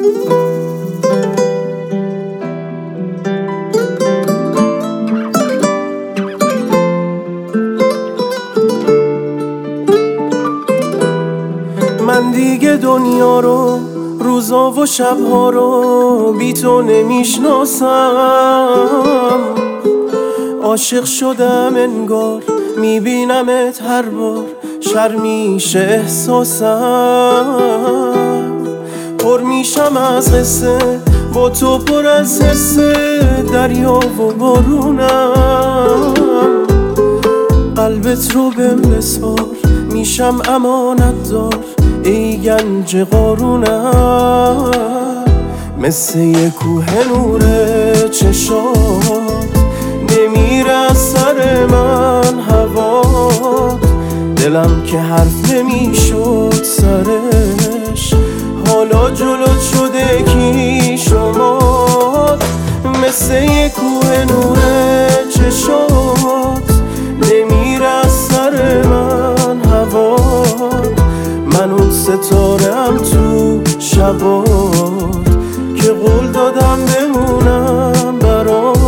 من دیگه دنیا رو، روزا و شبها رو بی تو نمیشناسم. عاشق شدم انگار میبینمت هر بار، شرمیشه احساسم. پر میشم از قصه با تو، پر از حسه دریا و بارونم. قلبت رو بهم بسپار، میشم امانت دار ای گنج قارونم. مثل یه کوه نور چشات نمیره از سر من هوات. دلم که حرف نمیشد سرش، حالا جلوت شده کی شمات. مثل یه کوه نور چشات نمیره از سر من هوات. من اون ستاره‌ام تو شبات که قول دادم بمونم برات.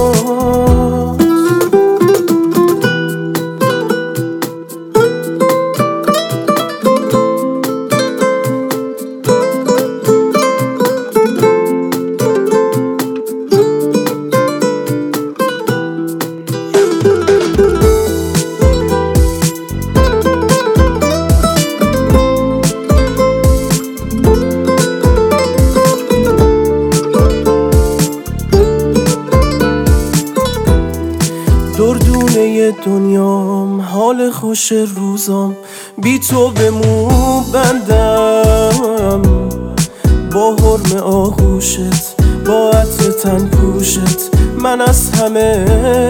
دردونه دنیام، حال خوش روزام بی تو به مو بندم. با حرم آغوشت، با عطر تن پوشت من از همه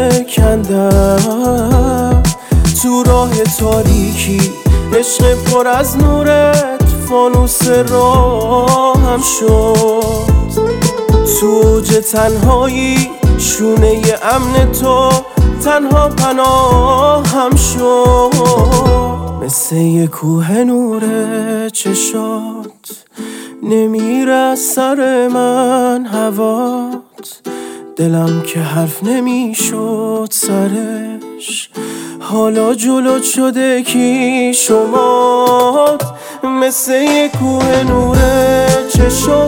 کندم. تو راه تاریکی عشق پر از نورت فانوس راهم شد. تو اوج تنهایی شونه امن تو تنها پناهم شد. مثل یه کوه نور چشات نمیره از سر من هوات. دلم که حرف نمیشد سرش، حالا جلوت شده کی شمات. مثل یه کوه نور چشات